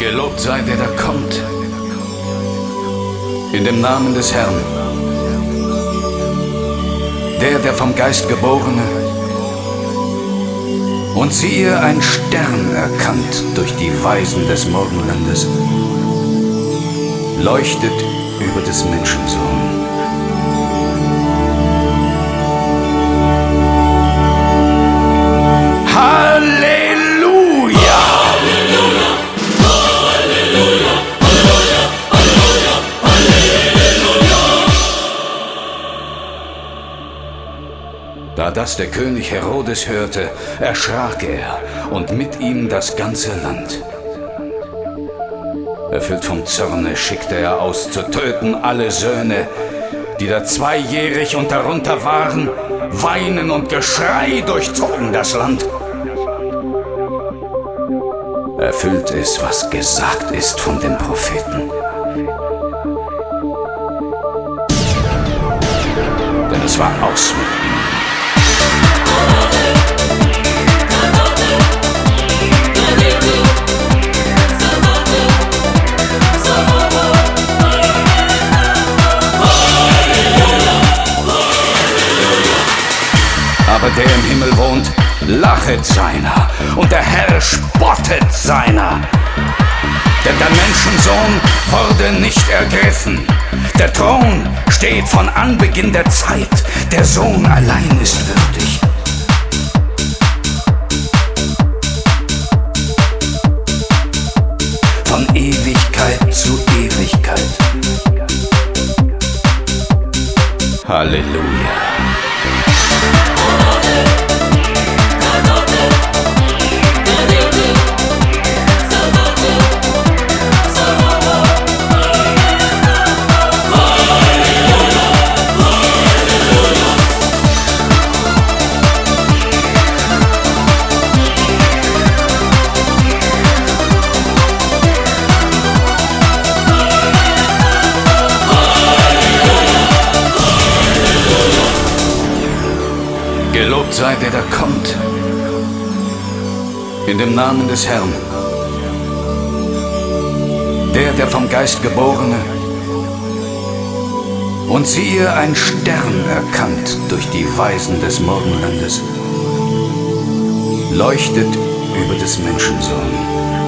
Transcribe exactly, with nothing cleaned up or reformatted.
Gelobt sei der, der kommt. In dem Namen des Herrn. Der, der vom Geist geborene. Und siehe, ein Stern erkannt durch die Weisen des Morgenlandes, leuchtet über des Menschensohn. Da das der König Herodes hörte, erschrak er und mit ihm das ganze Land. Erfüllt vom Zorne schickte er aus, zu töten alle Söhne, die da zweijährig und darunter waren. Weinen und Geschrei durchzogen das Land. Erfüllt ist, was gesagt ist von den Propheten. Denn es war aus mit ihm. Aber der im Himmel wohnt, lachet seiner, und der Herr spottet seiner. Denn der Menschensohn wurde nicht ergriffen. Der Thron steht von Anbeginn der Zeit. Der Sohn allein ist würdig. Von Ewigkeit zu Ewigkeit. Halleluja. Gelobt sei der, der kommt. In dem Namen des Herrn. Der, der vom Geist geborene. Und siehe, ein Stern erkannt durch die Weisen des Morgenlandes, leuchtet über des Menschensohn.